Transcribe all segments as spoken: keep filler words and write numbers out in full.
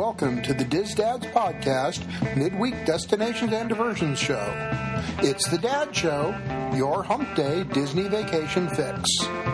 welcome to the Diz Dads Podcast, midweek destinations and diversions show. It's the Dad Show, your hump day Disney vacation fix.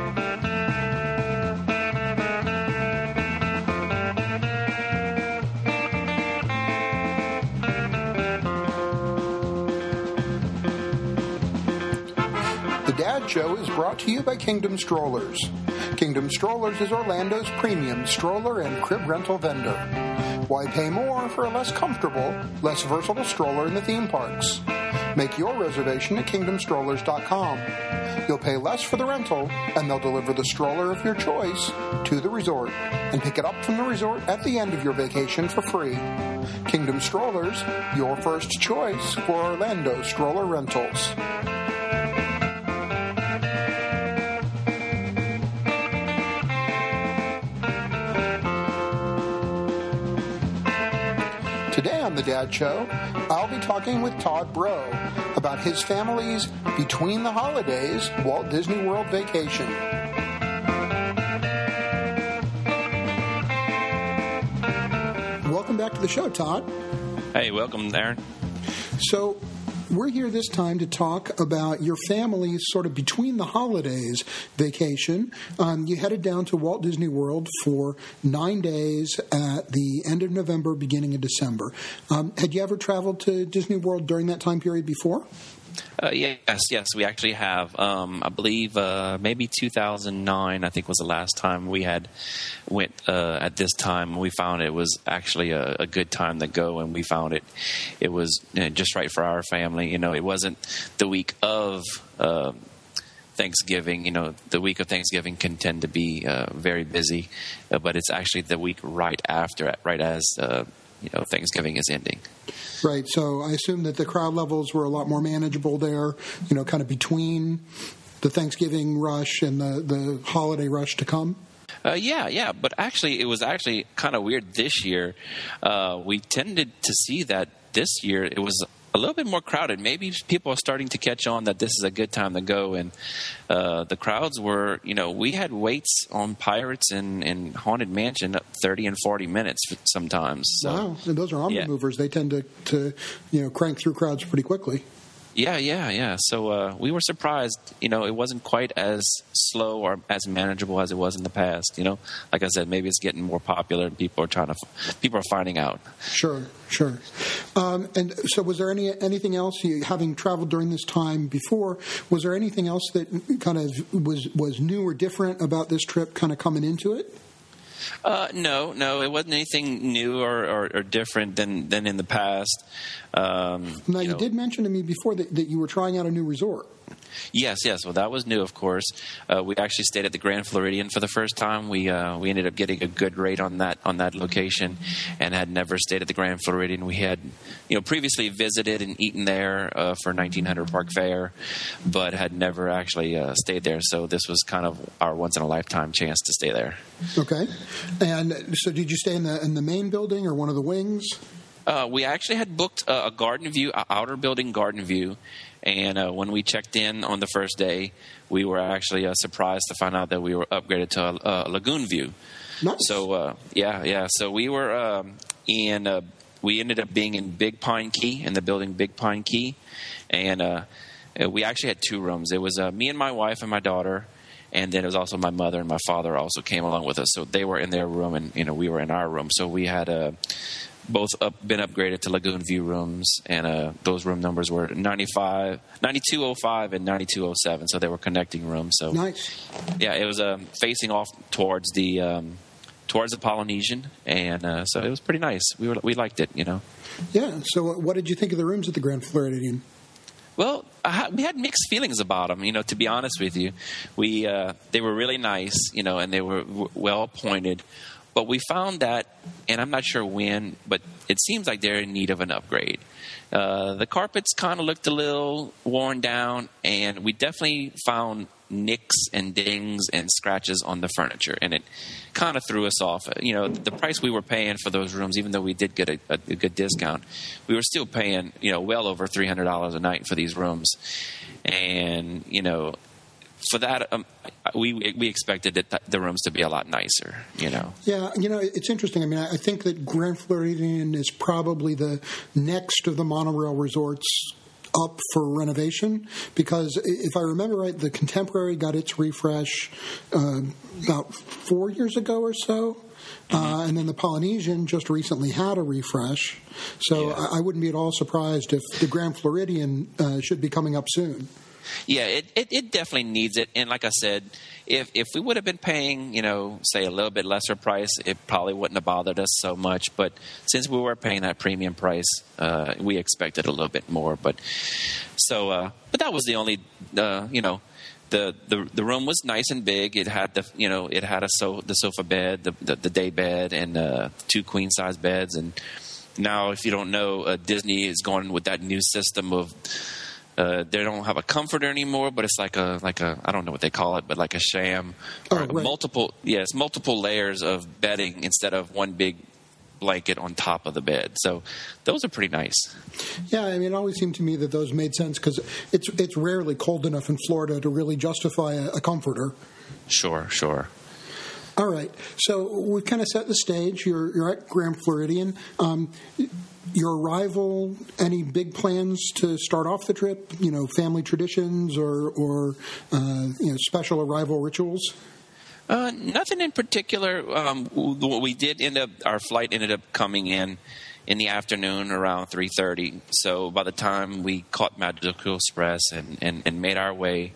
The Dad Show is brought to you by Kingdom Strollers. Kingdom Strollers is Orlando's premium stroller and crib rental vendor. Why pay more for a less comfortable, less versatile stroller in the theme parks? Make your reservation at kingdom strollers dot com. You'll pay less for the rental, and they'll deliver the stroller of your choice to the resort and pick it up from the resort at the end of your vacation for free. Kingdom Strollers, your first choice for Orlando stroller rentals. Today on The Dad Show, I'll be talking with Todd Bro about his family's Between the Holidays Walt Disney World vacation. Welcome back to the show, Todd. Hey, welcome, Aaron. So, we're here this time to talk about your family's sort of between the holidays vacation. Um, you headed down to Walt Disney World for nine days at the end of November, beginning of December. Um, had you ever traveled to Disney World during that time period before? Uh, yes, yes, we actually have. Um, I believe uh, maybe two thousand nine, I think, was the last time we had went uh, at this time. We found it was actually a, a good time to go, and we found it it was you know, just right for our family. You know, it wasn't the week of uh, Thanksgiving. You know, the week of Thanksgiving can tend to be uh, very busy, uh, but it's actually the week right after, right as uh, you know Thanksgiving is ending. Right, so I assume that the crowd levels were a lot more manageable there, you know, kind of between the Thanksgiving rush and the, the holiday rush to come? Uh, yeah, yeah, but actually it was actually kind of weird this year. Uh, we tended to see that this year it was a little bit more crowded. Maybe people are starting to catch on that this is a good time to go, and uh, the crowds were, you know, we had waits on Pirates and, and Haunted Mansion up thirty and forty minutes sometimes. So, wow, and those are omni yeah. movers. They tend to, to, you know, crank through crowds pretty quickly. Yeah, yeah, yeah. So uh, we were surprised. You know, it wasn't quite as slow or as manageable as it was in the past. You know, like I said, maybe it's getting more popular, and people are trying to, people are finding out. Sure, sure. Um, and so, was there any anything else? You, having traveled during this time before, was there anything else that kind of was was new or different about this trip, kind of coming into it? Uh, no, no, it wasn't anything new or, or, or different than, than in the past. Um, now, you, you know, did mention to me before that, that you were trying out a new resort. Yes, yes. Well, that was new, of course. Uh, we actually stayed at the Grand Floridian for the first time. We uh, we ended up getting a good rate on that on that location, and had never stayed at the Grand Floridian. We had, you know, previously visited and eaten there uh, for nineteen hundred Park Fair, but had never actually uh, stayed there. So this was kind of our once in a lifetime chance to stay there. Okay. And so, did you stay in the in the main building or one of the wings? Uh, we actually had booked a, a garden view, a outer building garden view. And uh, when we checked in on the first day, we were actually uh, surprised to find out that we were upgraded to a, a lagoon view. Nice. So, uh, yeah, yeah. So we were um, in, uh, we ended up being in Big Pine Key, in the building Big Pine Key. And uh, we actually had two rooms. It was uh, me and my wife and my daughter. And then it was also my mother and my father also came along with us. So they were in their room, and, you know, we were in our room. So we had a... Uh, both up, been upgraded to Lagoon View rooms, and uh, those room numbers were ninety-five, ninety-two oh five and ninety-two oh seven, so they were connecting rooms. So nice. Yeah, it was um, facing off towards the um, towards the Polynesian, and uh, so it was pretty nice. We were we liked it, you know. Yeah. So, what did you think of the rooms at the Grand Floridian? Well, I ha- we had mixed feelings about them, you know. To be honest with you, we uh, they were really nice, you know, and they were w- well appointed. But we found that, and I'm not sure when, but it seems like they're in need of an upgrade. Uh, the carpets kind of looked a little worn down, and we definitely found nicks and dings and scratches on the furniture, and it kind of threw us off. You know, the price we were paying for those rooms, even though we did get a, a, a good discount, we were still paying, you know, well over three hundred dollars a night for these rooms. And, you know, for that, um, we we expected it, the rooms to be a lot nicer, you know. Yeah, you know, it's interesting. I mean, I think that Grand Floridian is probably the next of the monorail resorts up for renovation, because if I remember right, the Contemporary got its refresh uh, about four years ago or so. Mm-hmm. Uh, and then the Polynesian just recently had a refresh. So yeah. I, I wouldn't be at all surprised if the Grand Floridian uh, should be coming up soon. Yeah, it, it, it definitely needs it. And like I said, if if we would have been paying, you know, say a little bit lesser price, it probably wouldn't have bothered us so much. But since we were paying that premium price, uh, we expected a little bit more. But so, uh, but that was the only, uh, you know, the, the the room was nice and big. It had the, you know, it had a so the sofa bed, the the, the day bed, and uh, two queen size beds. And now, if you don't know, uh, Disney is going with that new system of. Uh, they don't have a comforter anymore, but it's like a like a I don't know what they call it, but like a sham, or oh, right. multiple yes multiple layers of bedding instead of one big blanket on top of the bed. So those are pretty nice. Yeah, I mean, it always seemed to me that those made sense because it's it's rarely cold enough in Florida to really justify a, a comforter. Sure, sure. All right, so we've kind of set the stage. You're you're at Grand Floridian. Um, Your arrival, any big plans to start off the trip? You know, family traditions or, or uh, you know, special arrival rituals? Uh, nothing in particular. Um, we did end up, our flight ended up coming in in the afternoon around three thirty. So by the time we caught Magical Express and, and, and made our way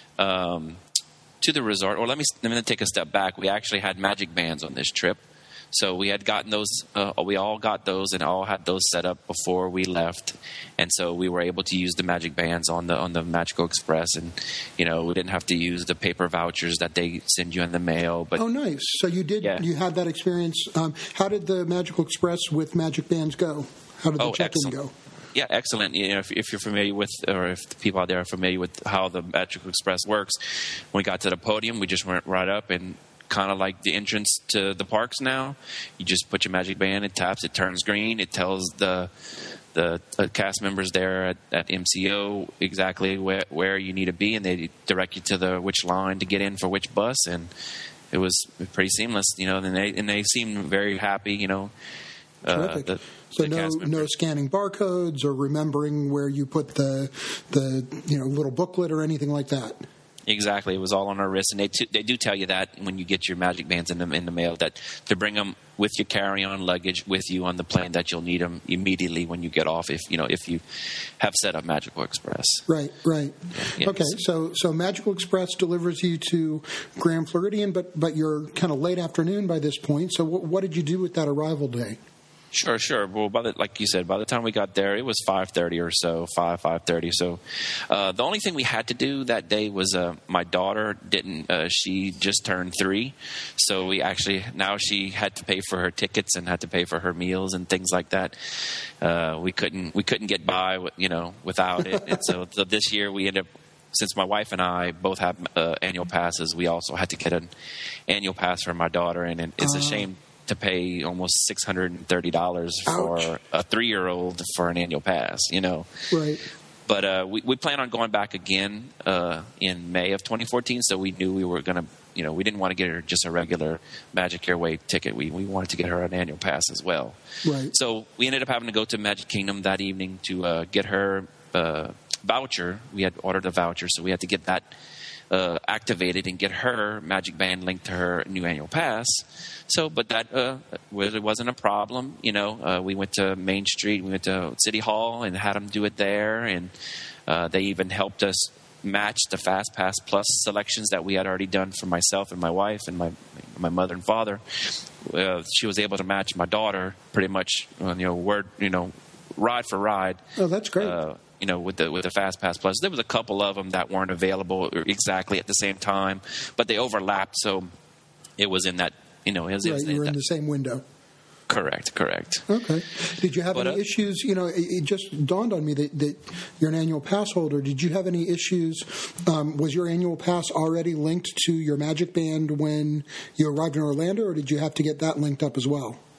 um, to the resort, or let me, let me take a step back. We actually had magic bands on this trip. So we had gotten those, uh, we all got those and all had those set up before we left. And so we were able to use the magic bands on the on the Magical Express. And, you know, we didn't have to use the paper vouchers that they send you in the mail. But oh, nice. So you did, yeah. You had that experience. Um, how did the Magical Express with magic bands go? How did the oh, check-in excellent. go? Yeah, excellent. You know, if, if you're familiar with, or if the people out there are familiar with how the Magical Express works, when we got to the podium, we just went right up and kind of like the entrance to the parks now. You just put your magic band, it taps, it turns green, it tells the the uh, cast members there at, at M C O exactly where, where you need to be, and they direct you to the which line to get in for which bus, and it was pretty seamless, you know. And they and they seemed very happy, you know. Terrific. Uh, the, so no no scanning barcodes or remembering where you put the the you know little booklet or anything like that. Exactly, it was all on our wrist, and they t- they do tell you that when you get your magic bands in the in the mail, that to bring them with your carry-on luggage with you on the plane, that you'll need them immediately when you get off. If you know if you have set up Magical Express. Right, right. Yeah, okay, so so Magical Express delivers you to Grand Floridian, but but you're kind of late afternoon by this point. So what, what did you do with that arrival day? Sure, sure. Well, by the, like you said, by the time we got there, it was five thirty or so, five, five thirty. So uh, the only thing we had to do that day was uh, my daughter didn't, uh, she just turned three. So we actually, now she had to pay for her tickets and had to pay for her meals and things like that. Uh, we couldn't, we couldn't get by, you know, without it. And so, so this year we ended up, since my wife and I both have uh, annual passes, we also had to get an annual pass for my daughter. And it, it's uh. a shame to pay almost six hundred thirty dollars for Ouch. a three-year-old for an annual pass, you know. Right. But uh, we, we plan on going back again uh, in May of twenty fourteen, so we knew we were going to, you know, we didn't want to get her just a regular Magic Airway ticket. We we wanted to get her an annual pass as well. Right. So we ended up having to go to Magic Kingdom that evening to uh, get her uh, voucher. We had ordered a voucher, so we had to get that uh, activated and get her Magic Band linked to her new annual pass. So, but that uh, it wasn't a problem, you know. Uh, we went to Main Street, we went to City Hall, and had them do it there, and uh, they even helped us match the Fast Pass Plus selections that we had already done for myself and my wife and my my mother and father. Uh, she was able to match my daughter pretty much, uh, you know, word, you know, ride for ride. Oh, that's great. Uh, you know, with the with the Fast Pass Plus, there was a couple of them that weren't available exactly at the same time, but they overlapped, so it was in that. You know, it was, right, it was you were that. in the same window. Correct, correct. Okay. Did you have but, any uh, issues? You know, it, it just dawned on me that, that you're an annual pass holder. Did you have any issues? Um, was your annual pass already linked to your Magic Band when you arrived in Orlando, or did you have to get that linked up as well?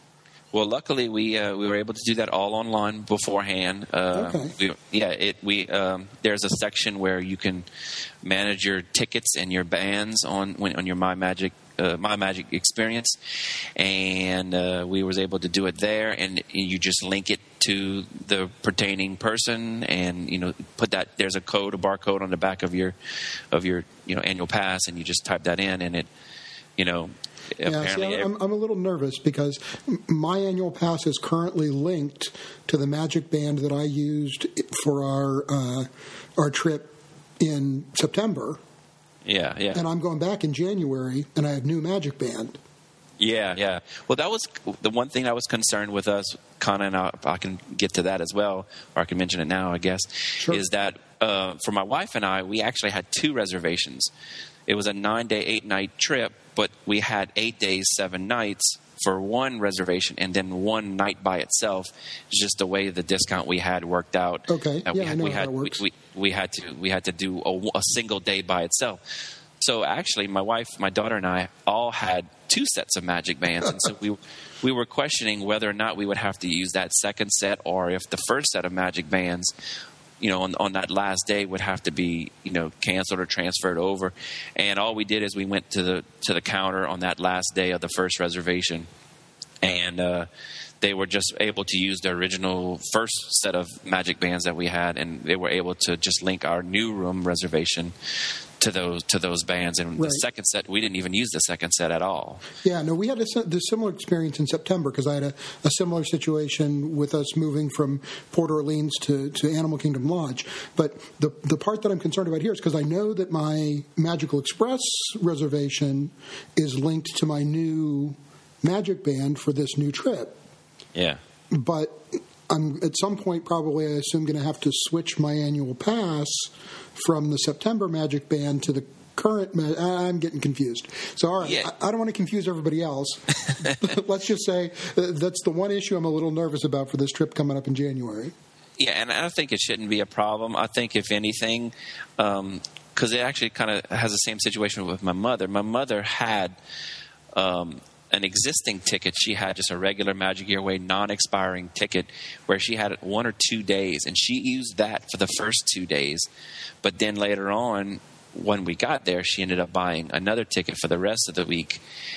Well, luckily we uh, we were able to do that all online beforehand. Uh, Okay. we, yeah, it we um, there's a section where you can manage your tickets and your bands on when, on your My Magic uh, My Magic experience, and uh, we was able to do it there. And you just link it to the pertaining person, and you know put that there's a code, a barcode on the back of your of your you know annual pass, and you just type that in, and it you know. Yeah, see, I'm, I'm a little nervous because my annual pass is currently linked to the Magic Band that I used for our uh, our trip in September. Yeah, yeah. And I'm going back in January, and I have new Magic Band. Yeah, yeah. Well, that was the one thing I was concerned with us, Connor, and I, I can get to that as well, or I can mention it now, I guess, Sure. is that uh, for my wife and I, we actually had two reservations. It was a nine-day, eight-night trip, but we had eight days, seven nights for one reservation, and then one night by itself. It's just the way the discount we had worked out. Okay, Uh, yeah, we had, I know we how had, that works. We, we, we had to we had to do a, a single day by itself. So actually, my wife, my daughter, and I all had two sets of Magic Bands, and so we we were questioning whether or not we would have to use that second set, or if the first set of Magic Bands, you know, on, on that last day would have to be, you know, canceled or transferred over. And all we did is we went to the to the counter on that last day of the first reservation, and uh, they were just able to use the original first set of Magic Bands that we had, and they were able to just link our new room reservation to those to those bands. And Right. the second set, we didn't even use the second set at all. Yeah, no, we had a, si- the similar experience in September because I had a, a similar situation with us moving from Port Orleans to, to Animal Kingdom Lodge. But the the part that I'm concerned about here is because I know that my Magical Express reservation is linked to my new Magic Band for this new trip. Yeah. But I'm at some point probably, I assume, going to have to switch my annual pass from the September Magic Band to the current. Ma- I'm getting confused. So, all right, Yeah. I, I don't want to confuse everybody else. Let's just say uh, that's the one issue I'm a little nervous about for this trip coming up in January. Yeah, and I think it shouldn't be a problem. I think, if anything, because it actually kind of has the same situation with my mother. My mother had um, an existing ticket. She had just a regular Magic Your Way non-expiring ticket where she had it one or two days, and she used that for the first two days. But then later on, when we got there, she ended up buying another ticket for the rest of the week,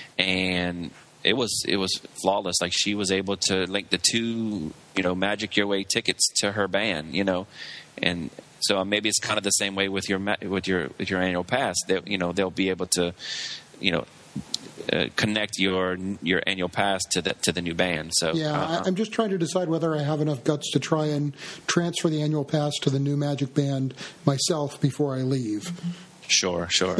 and it was it was flawless. Like, she was able to link the two, you know, Magic Your Way tickets to her band, you know, and so maybe it's kind of the same way with your ma- with your with your annual pass. They, you know, they'll be able to, you know, uh, connect your your annual pass to the to the new band. So Yeah, uh, I, I'm just trying to decide whether I have enough guts to try and transfer the annual pass to the new Magic Band myself before I leave. sure, sure,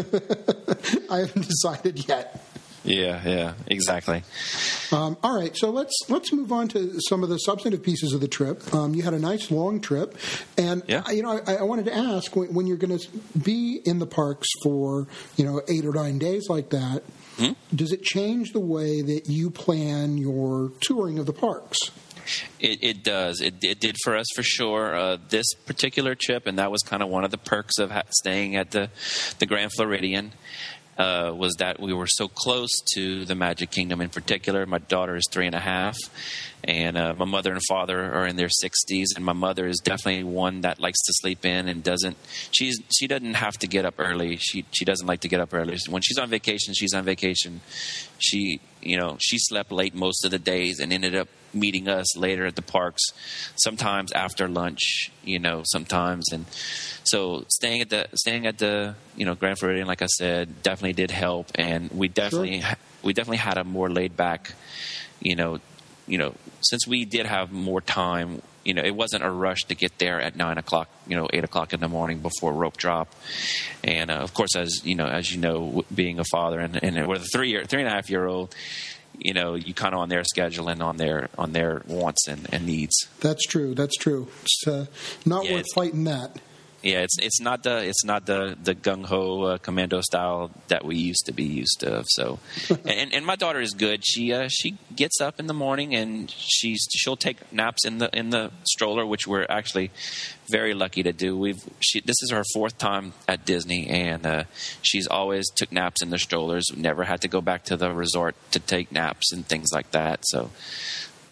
I haven't decided yet. yeah, yeah, exactly. Um, all right, so let's let's move on to some of the substantive pieces of the trip. Um, you had a nice long trip, and Yeah. I, you know I, I wanted to ask when, when you're going to be in the parks for you know eight or nine days like that. Hmm? Does it change the way that you plan your touring of the parks? It, it does. It, it did for us for sure. Uh, this particular trip, and that was kind of one of the perks of ha- staying at the the Grand Floridian. Uh, was that we were so close to the Magic Kingdom in particular. My daughter is three and a half, and uh, my mother and father are in their sixties, and my mother is definitely one that likes to sleep in and doesn't. She's she doesn't have to get up early. She she doesn't like to get up early. When she's on vacation, she's on vacation. She you know she slept late most of the days and ended up meeting us later at the parks, sometimes after lunch, you know, sometimes. And so staying at the staying at the you know Grand Floridian, like I said, definitely did help, and we definitely Sure. we definitely had a more laid back, you know, you know, since we did have more time. You know, it wasn't a rush to get there at nine o'clock, you know, eight o'clock in the morning before rope drop. And uh, of course, as you know, as you know, being a father and, and with a three year, three and a half year old, you know, you kind of on their schedule and on their on their wants and, and needs. That's true. That's true. It's uh, not Yeah, worth it's- fighting that. Yeah, it's it's not the it's not the the gung ho uh, commando style that we used to be used to. So, and and my daughter is good. She uh, she gets up in the morning and she's she'll take naps in the in the stroller, which we're actually very lucky to do. We've she this is her fourth time at Disney, and uh, she's always took naps in the strollers. Never had to go back to the resort to take naps and things like that. So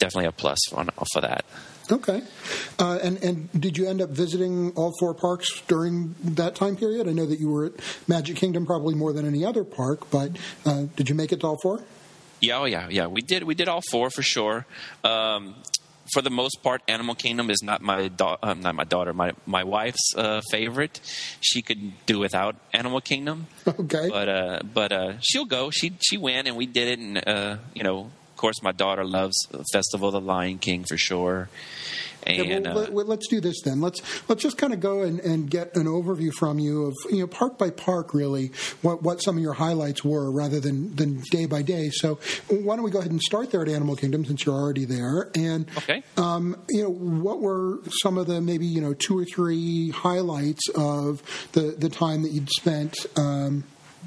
definitely a plus for, for that. Okay. Uh, and, and did you end up visiting all four parks during that time period? I know that you were at Magic Kingdom probably more than any other park, but uh, did you make it to all four? Yeah, oh yeah, yeah. We did. We did all four for sure. Um, for the most part, Animal Kingdom is not my da- uh, not my daughter, my my wife's uh, favorite. She could do without Animal Kingdom. Okay. But uh, but uh, she'll go. She she went, and we did it, and uh, you know. Of course, my daughter loves Festival of the Lion King for sure. And okay, well, uh, let's do this then. Let's let's just kind of go and, and get an overview from you of, you know, park by park, really, what, what some of your highlights were rather than, than day by day. So why don't we go ahead and start there at Animal Kingdom since you're already there? And okay. um, you know, what were some of the maybe you know two or three highlights of the the time that you'd spent um,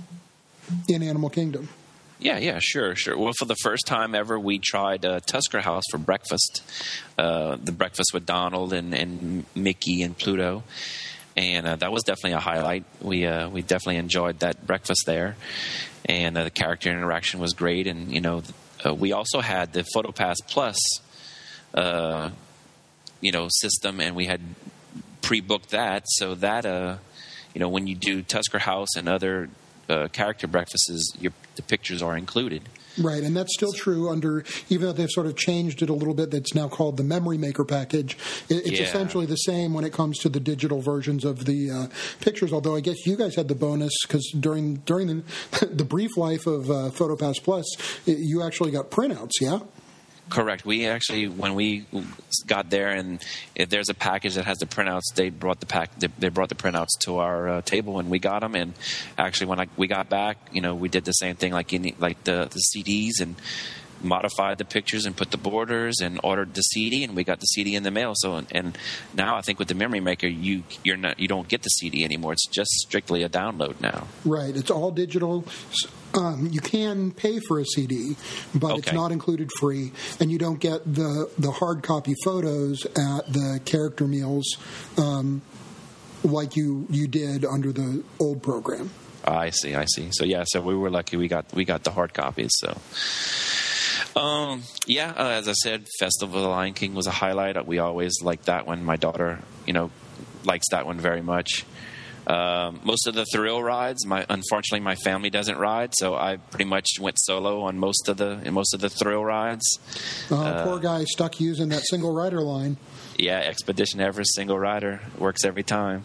in Animal Kingdom? Yeah, yeah, sure, sure. Well, for the first time ever, we tried uh, Tusker House for breakfast, uh, the breakfast with Donald and, and Mickey and Pluto, and uh, that was definitely a highlight. We uh, we definitely enjoyed that breakfast there, and uh, the character interaction was great. And you know, uh, we also had the PhotoPass Plus, uh, you know, system, and we had pre-booked that, so that uh, you know, when you do Tusker House and other Uh, character breakfasts, your, the pictures are included. Right, and that's still true under, even though they've sort of changed it a little bit, that's now called the Memory Maker package. It, it's yeah. essentially the same when it comes to the digital versions of the uh, pictures, although I guess you guys had the bonus because during during the, the brief life of uh, PhotoPass Plus, it, you actually got printouts, yeah? Correct. We actually, when we got there, and if there's a package that has the printouts, they brought the pack. They brought the printouts to our uh, table, and we got them. And actually, when I, we got back, you know, we did the same thing, like in, like the, the C Ds, and modified the pictures and put the borders, and ordered the C D, and we got the C D in the mail. So, and, and now I think with the Memory Maker, you you're not you don't get the C D anymore. It's just strictly a download now. Right. It's all digital. Um, you can pay for a C D, but okay. It's not included free, and you don't get the, the hard copy photos at the character meals um, like you, you did under the old program. I see, I see. So yeah, so we were lucky we got we got the hard copies. So um, yeah, uh, as I said, Festival of the Lion King was a highlight. We always liked that one. My daughter, you know, likes that one very much. Um, most of the thrill rides, my unfortunately my family doesn't ride, so I pretty much went solo on most of the most of the thrill rides. Uh, uh, poor guy stuck using that single rider line. Yeah, Expedition Everest single rider works every time.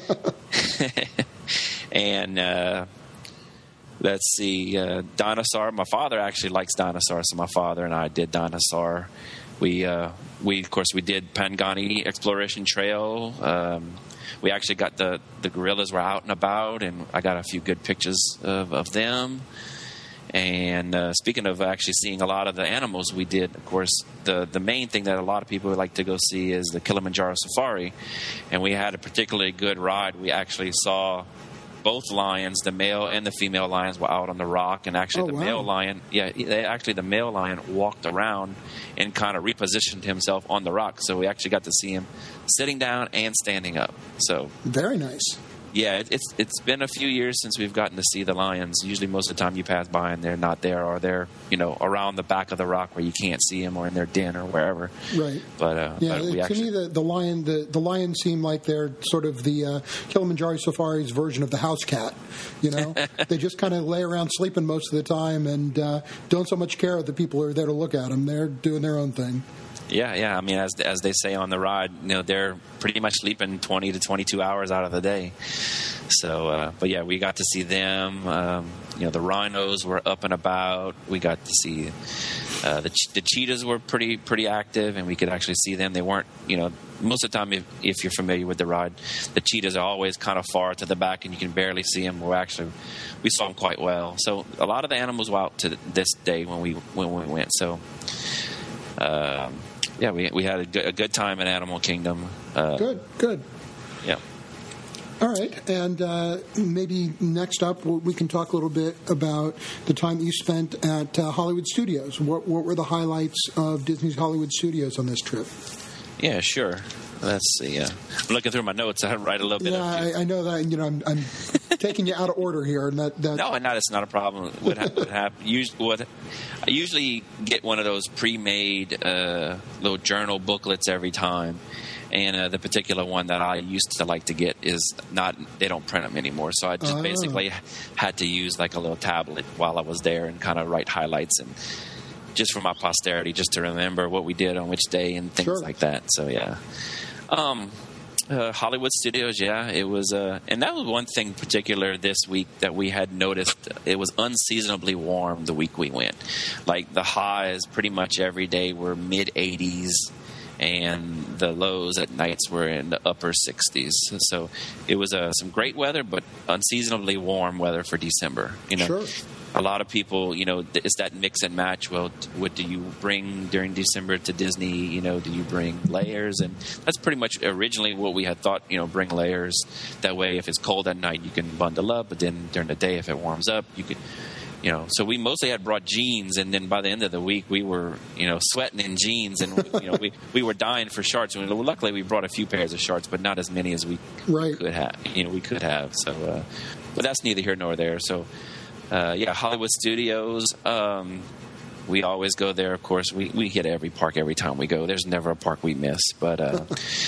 And uh, let's see, uh, Dinosaur. My father actually likes Dinosaur, so my father and I did Dinosaur. We uh, we of course we did Pangani Exploration Trail. Um, We actually got the, the gorillas were out and about, and I got a few good pictures of, of them. And uh, speaking of actually seeing a lot of the animals, we did, of course, the, the main thing that a lot of people would like to go see is the Kilimanjaro Safari. And we had a particularly good ride. We actually saw both lions, the male and the female lions, were out on the rock. And actually, oh, the wow. male lion, yeah, they, actually the male lion walked around and kind of repositioned himself on the rock. So we actually got to see him sitting down and standing up. So very nice. Yeah, it, it's it's been a few years since we've gotten to see the lions. Usually, most of the time you pass by and they're not there, or they're you know around the back of the rock where you can't see them, or in their den or wherever. Right. But uh, yeah, but we to actually, me the, the lion the, the lions seem like they're sort of the uh, Kilimanjaro Safari's version of the house cat. You know, they just kind of lay around sleeping most of the time and uh, don't so much care if the people are there to look at them. They're doing their own thing. Yeah, yeah. I mean, as as they say on the ride, you know, they're pretty much sleeping twenty to twenty-two hours out of the day. So, uh, but yeah, we got to see them. Um, you know, the rhinos were up and about. We got to see uh, the the cheetahs were pretty pretty active, and we could actually see them. They weren't, you know, most of the time, if, if you're familiar with the ride, the cheetahs are always kind of far to the back, and you can barely see them. We're actually we saw them quite well. So, a lot of the animals were out to this day when we when we went. So. Um, Yeah, we we had a good, a good time in Animal Kingdom. Uh, good, good. Yeah. All right, and uh, maybe next up we can talk a little bit about the time that you spent at uh, Hollywood Studios. What, what were the highlights of Disney's Hollywood Studios on this trip? Yeah, sure. Let's see. Yeah, I'm looking through my notes. I write a little bit. Yeah, of I, I know that. You know, I'm, I'm taking you out of order here, and that, that... No, not it's not a problem. What, ha- what happen, usually, what I usually get one of those pre-made uh, little journal booklets every time. And uh, the particular one that I used to like to get is not, they don't print them anymore. So I just oh. basically had to use like a little tablet while I was there and kind of write highlights and just for my posterity, just to remember what we did on which day and things sure. like that. So, yeah. Um, uh, Hollywood Studios, yeah, it was, uh, and that was one thing particular this week that we had noticed. It was unseasonably warm the week we went. Like the highs pretty much every day were mid eighties. And the lows at nights were in the upper sixties. So it was uh, some great weather, but unseasonably warm weather for December. You know, sure. A lot of people, you know, it's that mix and match. Well, what do you bring during December to Disney? You know, do you bring layers? And that's pretty much originally what we had thought, you know, bring layers. That way, if it's cold at night, you can bundle up. But then during the day, if it warms up, you can... You know, so we mostly had brought jeans, and then by the end of the week, we were, you know, sweating in jeans, and you know, we, we were dying for shorts. And luckily, we brought a few pairs of shorts, but not as many as we right. could have. You know, we could have. So, uh, but that's neither here nor there. So, uh, yeah, Hollywood Studios. Um, we always go there. Of course, we we hit every park every time we go. There's never a park we miss, but. Uh,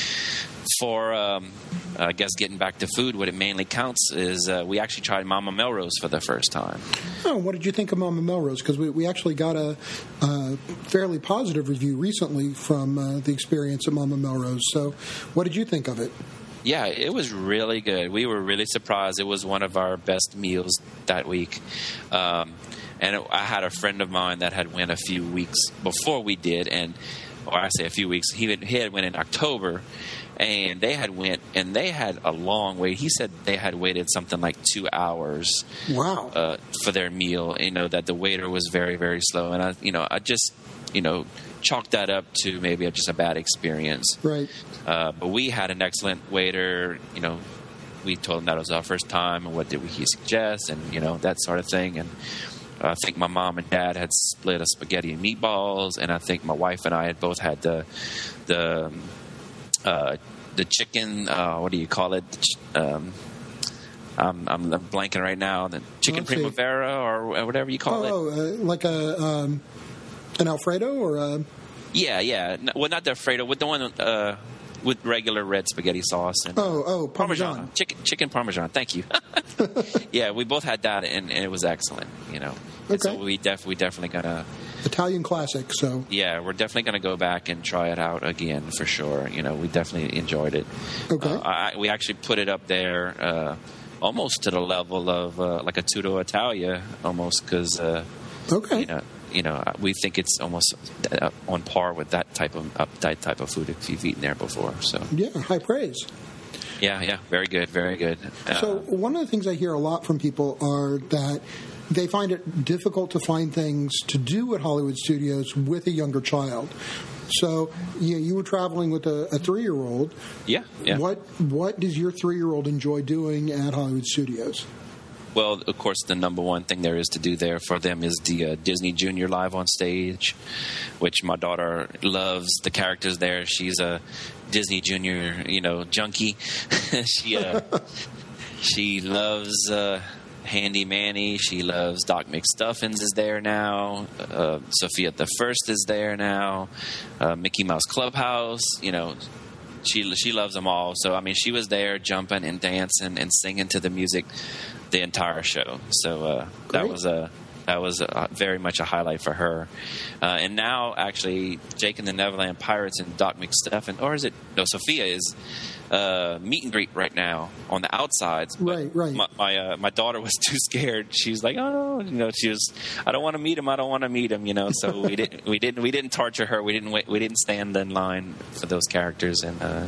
For, um, I guess, getting back to food, what it mainly counts is uh, we actually tried Mama Melrose for the first time. Oh, what did you think of Mama Melrose? Because we, we actually got a, a fairly positive review recently from uh, the experience at Mama Melrose. So what did you think of it? Yeah, it was really good. We were really surprised. It was one of our best meals that week. Um, and it, I had a friend of mine that had went a few weeks before we did, and or I say a few weeks. He had, he had went in October. And they had went, and they had a long wait. He said they had waited something like two hours. Wow. Uh, for their meal. You know, that the waiter was very, very slow. And I, you know, I just, you know, chalked that up to maybe just a bad experience. Right. Uh, but we had an excellent waiter. You know, we told him that it was our first time, and what did he suggest, and you know, that sort of thing. And I think my mom and dad had split a spaghetti and meatballs, and I think my wife and I had both had the the. Uh, the chicken, uh, what do you call it? Um, I'm, I'm blanking right now. The chicken Let's primavera see. or whatever you call oh, it. Oh, uh, like a um, an Alfredo or a... Yeah, yeah. No, well, not the Alfredo. With the one uh, with regular red spaghetti sauce. And oh, oh, Parmesan. Parmesan. Chicken, chicken Parmesan. Thank you. Yeah, we both had that, and, and it was excellent, you know. Okay. And so we, def- we definitely going to... Italian classic, so... Yeah, we're definitely going to go back and try it out again for sure. You know, we definitely enjoyed it. Okay. Uh, I, we actually put it up there uh, almost to the level of uh, like a Tutto Italia, almost, because, uh, okay. you know, you know, we think it's almost on par with that type of uh, that type of food if you've eaten there before. So yeah, high praise. Yeah, yeah, very good, very good. Uh, so one of the things I hear a lot from people are that they find it difficult to find things to do at Hollywood Studios with a younger child. So you, you were traveling with a, a three-year-old. Yeah, yeah. What what does your three-year-old enjoy doing at Hollywood Studios? Well, of course, the number one thing there is to do there for them is the uh, Disney Junior Live on Stage, which my daughter loves the characters there. She's a Disney Junior, you know, junkie. she uh, she loves uh, Handy Manny. She loves Doc McStuffins is there now. Uh, Sophia the First is there now. Uh, Mickey Mouse Clubhouse, you know. She she loves them all. So, I mean, she was there jumping and dancing and singing to the music the entire show. So uh, that was a that was a, very much a highlight for her. Uh, and now, actually, Jake and the Neverland Pirates and Doc McStuffin, or is it no? Sophia is uh, meet and greet right now on the outsides. Right, right. My my, uh, my daughter was too scared. She was like, oh, you know, she was, I don't want to meet him. I don't want to meet him. You know, so we didn't we didn't we didn't torture her. We didn't wait, we didn't stand in line for those characters. And uh,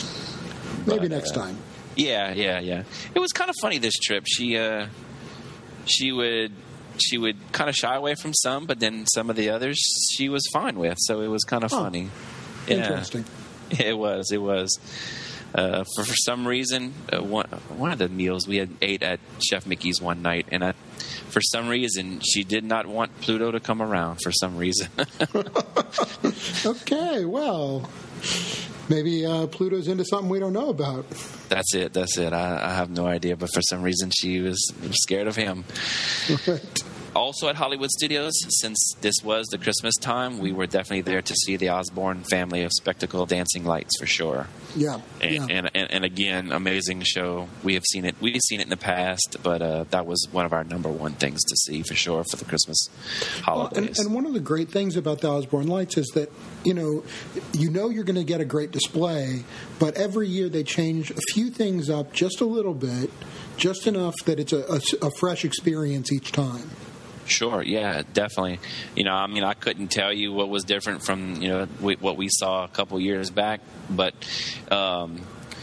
maybe but, next uh, time. Yeah, yeah, yeah. It was kind of funny this trip. She uh, she would she would kind of shy away from some, but then some of the others she was fine with. So it was kind of oh, funny. Interesting. Yeah, it was. It was. Uh, for for some reason, uh, one one of the meals we had ate at Chef Mickey's one night, and I, for some reason, she did not want Pluto to come around. For some reason. Okay, well. Maybe uh, Pluto's into something we don't know about. That's it. That's it. I, I have no idea, but for some reason she was scared of him. Right. Also at Hollywood Studios, since this was the Christmas time, we were definitely there to see the Osborne family of spectacle dancing lights for sure. Yeah, and, yeah. And, and and again, amazing show. We have seen it. We've seen it in the past, but uh, that was one of our number one things to see for sure for the Christmas holidays. Well, and, and one of the great things about the Osborne lights is that you know you know you're going to get a great display, but every year they change a few things up just a little bit, just enough that it's a, a, a fresh experience each time. Sure, yeah, definitely. You know, I mean, I couldn't tell you what was different from, you know, we, what we saw a couple years back, but um,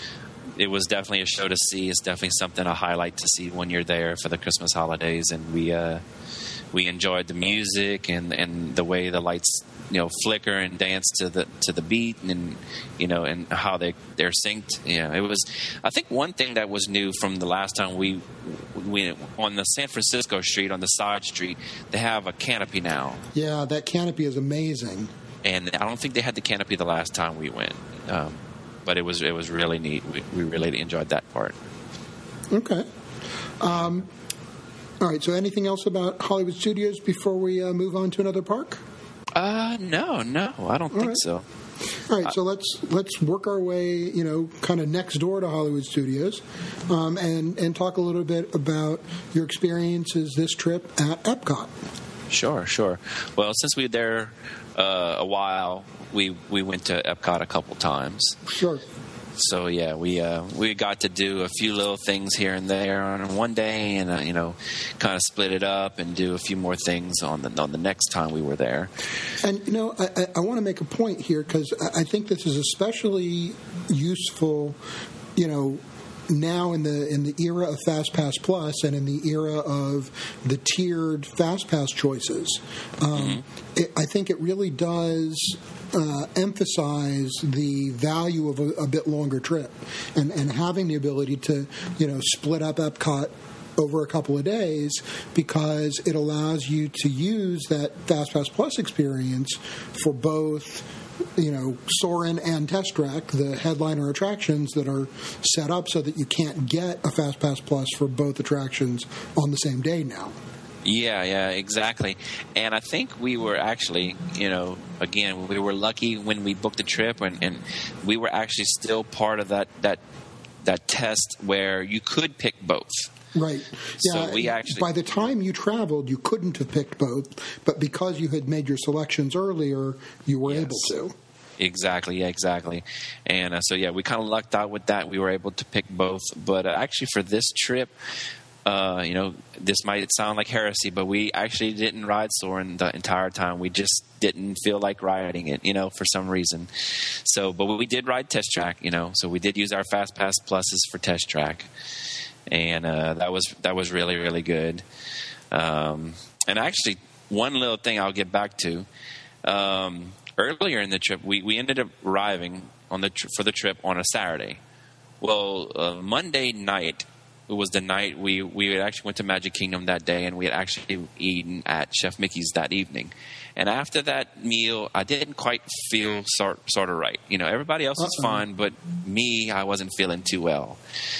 it was definitely a show to see. It's definitely something to highlight to see when you're there for the Christmas holidays, and we uh, we enjoyed the music and, and the way the lights, you know, flicker and dance to the to the beat, and you know, and how they they're synced. Yeah, it was. I think one thing that was new from the last time we we on the San Francisco street on the side street, they have a canopy now. Yeah, that canopy is amazing. And I don't think they had the canopy the last time we went, um, but it was it was really neat. We, we really enjoyed that part. Okay. Um, all right. So, anything else about Hollywood Studios before we uh, move on to another park? Uh, no, no, I don't All think right. so. All right, so let's let's work our way, you know, kind of next door to Hollywood Studios, um, and and talk a little bit about your experiences this trip at Epcot. Sure, sure. Well, since we were there uh, a while, we we went to Epcot a couple times. Sure. So yeah, we uh, we got to do a few little things here and there on one day, and uh, you know, kind of split it up and do a few more things on the on the next time we were there. And you know, I, I want to make a point here because I think this is especially useful, you know, now in the in the era of FastPass Plus and in the era of the tiered FastPass choices. Um, mm-hmm. it, I think it really does uh, emphasize the value of a, a bit longer trip, and and having the ability to, you know, split up Epcot over a couple of days, because it allows you to use that FastPass Plus experience for both, you know, Soarin' and Test Track, the headliner attractions that are set up so that you can't get a FastPass Plus for both attractions on the same day now. Yeah, yeah, exactly. And I think we were actually, you know, again, we were lucky when we booked the trip, and, and we were actually still part of that, that that test where you could pick both. Right. Yeah. So we actually, by the time you traveled, you couldn't have picked both, but because you had made your selections earlier, you were yes. able to. Exactly, yeah, exactly. And uh, so, yeah, we kind of lucked out with that. We were able to pick both. But uh, actually for this trip, uh, you know, this might sound like heresy, but we actually didn't ride Soarin' the entire time. We just didn't feel like riding it, you know, for some reason. So, but we did ride Test Track, you know. So we did use our FastPass Pluses for Test Track. And uh, that was that was really, really good. Um, and actually, one little thing I'll get back to. Um, earlier in the trip, we, we ended up arriving on the tr- for the trip on a Saturday. Well, uh, Monday night was the night we, we had actually went to Magic Kingdom that day, and we had actually eaten at Chef Mickey's that evening. And after that meal, I didn't quite feel sort, sort of right. You know, everybody else was Uh-oh. fine, but me, I wasn't feeling too well.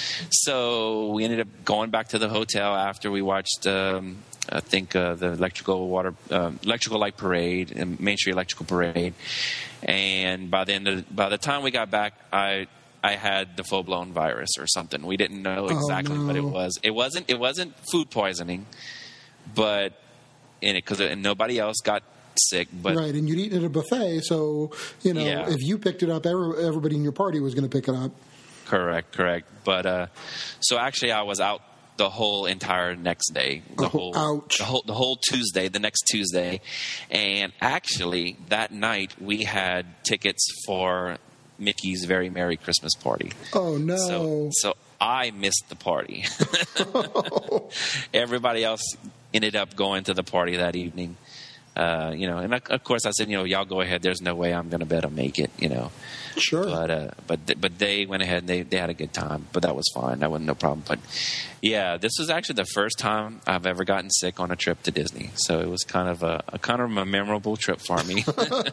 So we ended up going back to the hotel after we watched, um, I think, uh, the electrical water, uh, electrical light parade, and Main Street Electrical Parade. And by the end of, by the time we got back, I I had the full blown virus or something. We didn't know exactly oh, no. what it was. It wasn't it wasn't food poisoning, but in it because nobody else got sick. But right, and you'd eaten at a buffet, so you know yeah. if you picked it up, every, everybody in your party was going to pick it up. Correct, correct. But uh, so actually, I was out the whole entire next day, the oh, whole, ouch. the whole, the whole Tuesday, the next Tuesday, and actually that night we had tickets for Mickey's Very Merry Christmas Party. Oh no! So, so I missed the party. Everybody else ended up going to the party that evening. Uh, you know, and of course I said, you know, y'all go ahead. There's no way I'm going to be able to make it, you know. Sure. But uh, but th- but they went ahead and they, they had a good time. But that was fine. That wasn't no problem. But yeah, this was actually the first time I've ever gotten sick on a trip to Disney. So it was kind of a, a kind of a memorable trip for me.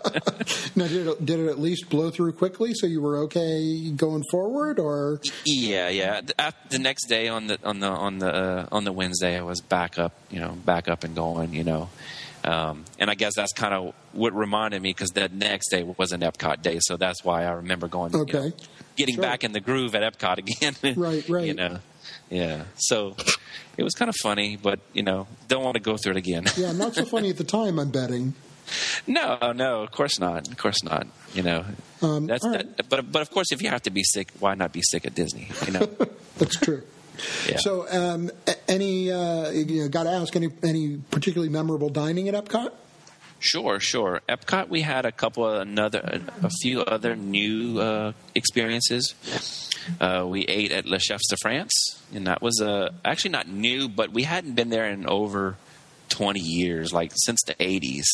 Now, did it, did it at least blow through quickly so you were okay going forward, or? Yeah, yeah. The, the next day on the on the on the uh, on the Wednesday, I was back up, you know, back up and going, you know. Um, and I guess that's kind of what reminded me, because the next day was an Epcot day, so that's why I remember going. Okay. You know, getting sure. back in the groove at Epcot again. Right, right. You know, yeah. So it was kind of funny, but you know, don't want to go through it again. Yeah, not so funny at the time, I'm betting. No, no, of course not. Of course not. You know, um, that's right. that, but but of course, if you have to be sick, why not be sick at Disney? You know, that's true. Yeah. So, um, any uh, you know, got to ask any any particularly memorable dining at Epcot? Sure, sure. Epcot, we had a couple of another, a few other new uh, experiences. Uh, we ate at Le Chefs de France, and that was uh, actually not new, but we hadn't been there in over twenty years, like since the eighties.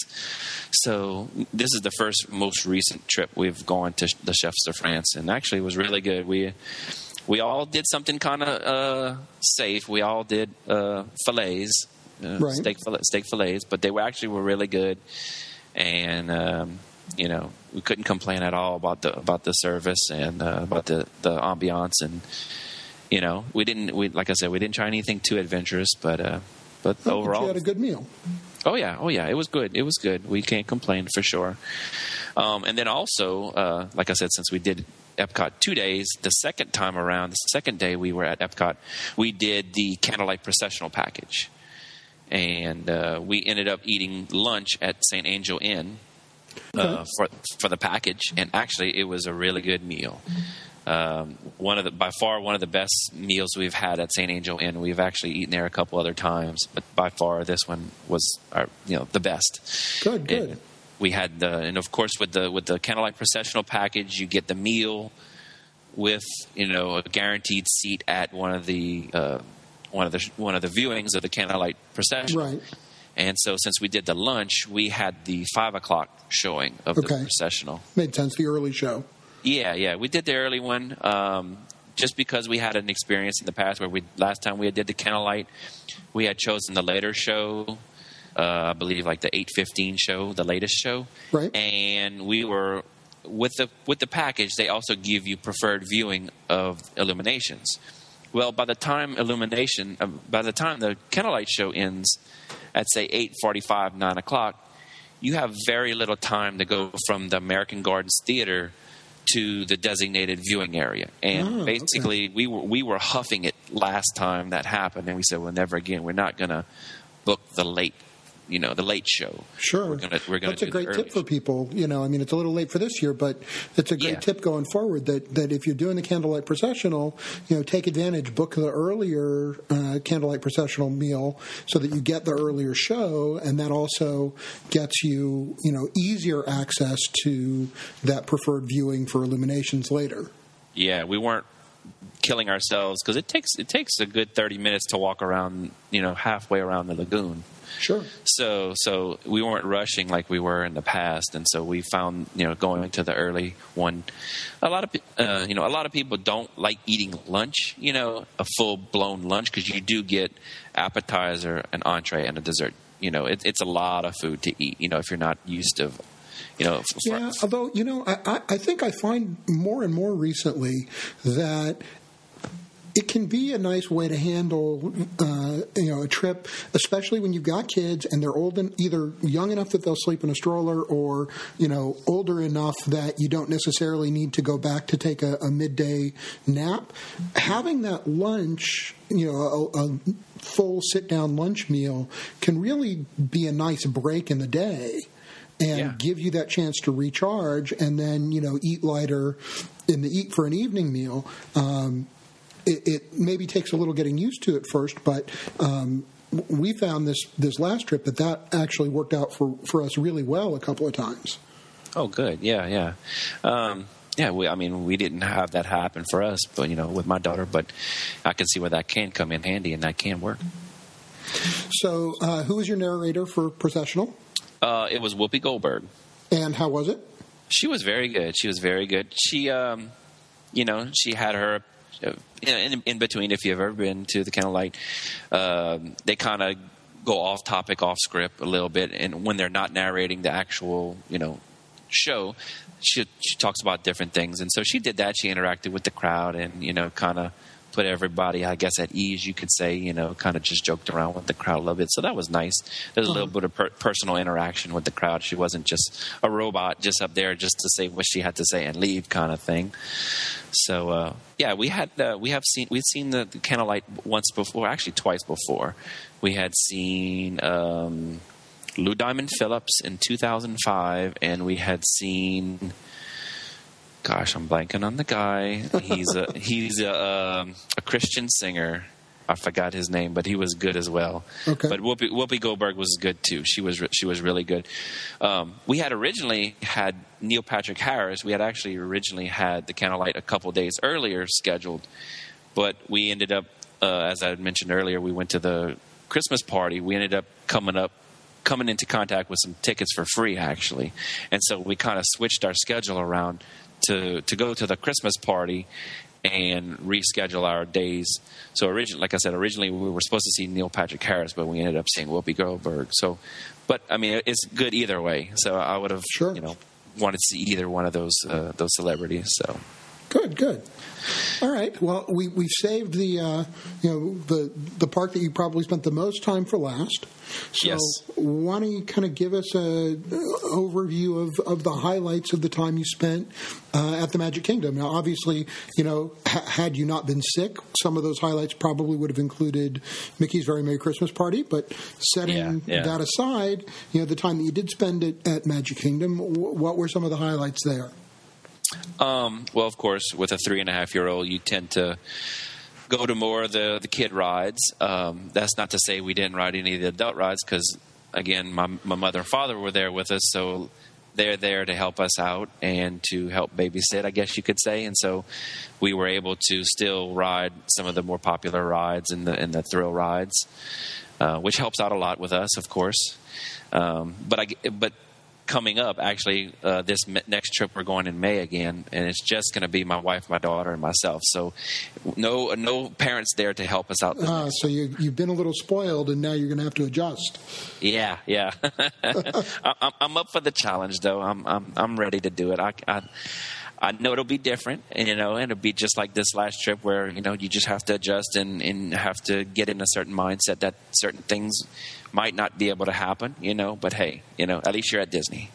So this is the first, most recent trip we've gone to Le Chefs de France, and actually it was really good. We we all did something kind of uh, safe. We all did uh, fillets. Uh, right. steak fillet, steak fillets, but they were actually were really good, and um, you know, we couldn't complain at all about the about the service and uh, about the, the ambiance, and you know, we didn't we like I said we didn't try anything too adventurous, but uh, but oh, overall, but you had a good meal. Oh yeah, oh yeah, it was good. It was good. We can't complain for sure. Um, and then also, uh, like I said, since we did Epcot two days, the second time around, the second day we were at Epcot, we did the Candlelight Processional package. And uh, we ended up eating lunch at Saint Angel Inn uh, okay. for for the package, and actually it was a really good meal. Um, one of the by far one of the best meals we've had at Saint Angel Inn. We've actually eaten there a couple other times, but by far this one was our, you know the best. Good, good. And we had the and of course with the with the Candlelight Processional package, you get the meal with you know a guaranteed seat at one of the. Uh, One of the one of the viewings of the Candlelight Procession, right? And so, since we did the lunch, we had the five o'clock showing of okay. the processional. Made sense. The early show. Yeah, yeah, we did the early one um, just because we had an experience in the past where we last time we did the Candlelight, we had chosen the later show. Uh, I believe like the eight fifteen show, the latest show, right? And we were with the with the package. They also give you preferred viewing of Illuminations. Well, by the time Illumination, uh, by the time the Candlelight show ends at, say, eight forty-five, nine o'clock, you have very little time to go from the American Gardens Theater to the designated viewing area. And oh, basically, okay. we were we were huffing it last time that happened, and we said, well, never again. We're not going to book the late you know, the late show. Sure. We're gonna, we're gonna That's a do great the tip for people. You know, I mean, it's a little late for this year, but it's a great Yeah. tip going forward that, that if you're doing the Candlelight Processional, you know, take advantage, book the earlier uh, Candlelight Processional meal so that you get the earlier show, and that also gets you, you know, easier access to that preferred viewing for Illuminations later. Yeah, we weren't killing ourselves because it takes it takes a good thirty minutes to walk around, you know, halfway around the lagoon. Sure. So so we weren't rushing like we were in the past, and so we found, you know, going to the early one. A lot of uh, you know a lot of people don't like eating lunch, you know, a full blown lunch, because you do get appetizer, an entree, and a dessert. You know, it, it's a lot of food to eat. You know, if you're not used to. You know, for, yeah, although, you know, I, I think I find more and more recently that it can be a nice way to handle, uh, you know, a trip, especially when you've got kids and they're old and either young enough that they'll sleep in a stroller, or, you know, older enough that you don't necessarily need to go back to take a, a midday nap. Having that lunch, you know, a, a full sit-down lunch meal can really be a nice break in the day. And yeah. give you that chance to recharge, and then, you know, eat lighter in the eat for an evening meal. Um, it, it maybe takes a little getting used to at first, but um, we found this this last trip that that actually worked out for, for us really well a couple of times. Oh, good. Yeah, yeah. Um, yeah, we, I mean, we didn't have that happen for us, but, you know, with my daughter, but I can see where that can come in handy and that can work. So, uh, who was your narrator for Processional? Uh, it was Whoopi Goldberg. And how was it? She was very good. She was very good. She, um, you know, she had her uh, in, in between. If you've ever been to the Candlelight, uh, they kind of go off topic, off script a little bit, and when they're not narrating the actual, you know, show, she she talks about different things. And so she did that. She interacted with the crowd, and you know, kind of put everybody, I guess, at ease, you could say, you know, kind of just joked around with the crowd a little bit. So that was nice. There's a little bit of per- personal interaction with the crowd. She wasn't just a robot just up there just to say what she had to say and leave kind of thing. So, uh, yeah, we had, uh, we have seen, we'd seen the, the Candlelight once before, actually twice before. We had seen um, Lou Diamond Phillips in two thousand five, and we had seen... Gosh, I'm blanking on the guy. He's a he's a, um, a Christian singer. I forgot his name, but he was good as well. Okay. But Whoopi, Whoopi Goldberg was good too. She was she was really good. Um, we had originally had Neil Patrick Harris. We had actually originally had the Candlelight a couple days earlier scheduled, but we ended up, uh, as I had mentioned earlier, we went to the Christmas party. We ended up coming up. coming into contact with some tickets for free, actually. And so we kind of switched our schedule around to to go to the Christmas party and reschedule our days. So originally, like I said, originally we were supposed to see Neil Patrick Harris, but we ended up seeing Whoopi Goldberg. So, but I mean, it's good either way. So I would have, sure. you know, wanted to see either one of those uh, those celebrities. So good, good. All right. Well, we we've saved the uh, you know the the part that you probably spent the most time for last. So yes. Why don't you kind of give us a overview of, of the highlights of the time you spent uh, at the Magic Kingdom? Now, obviously, you know, ha- had you not been sick, some of those highlights probably would have included Mickey's Very Merry Christmas Party. But setting yeah, yeah. that aside, you know, the time that you did spend at, at Magic Kingdom, w- what were some of the highlights there? Um, well, of course, with a three and a half year old, you tend to go to more of the, the kid rides. Um, that's not to say we didn't ride any of the adult rides because, again, my, my mother and father were there with us, so they're there to help us out and to help babysit, I guess you could say. And so we were able to still ride some of the more popular rides and the, and the thrill rides, uh, which helps out a lot with us, of course. Um, but I, but coming up, actually, uh, this next trip we're going in May again, and it's just going to be my wife, my daughter, and myself. So, no, no parents there to help us out. This uh, so you, you've been a little spoiled, and now you're going to have to adjust. Yeah, yeah. I, I'm up for the challenge, though. I'm, I'm, I'm ready to do it. I, I, I know it'll be different, and you know, and it'll be just like this last trip, where you know you just have to adjust and, and have to get in a certain mindset that certain things might not be able to happen, you know, but hey, you know, at least you're at Disney.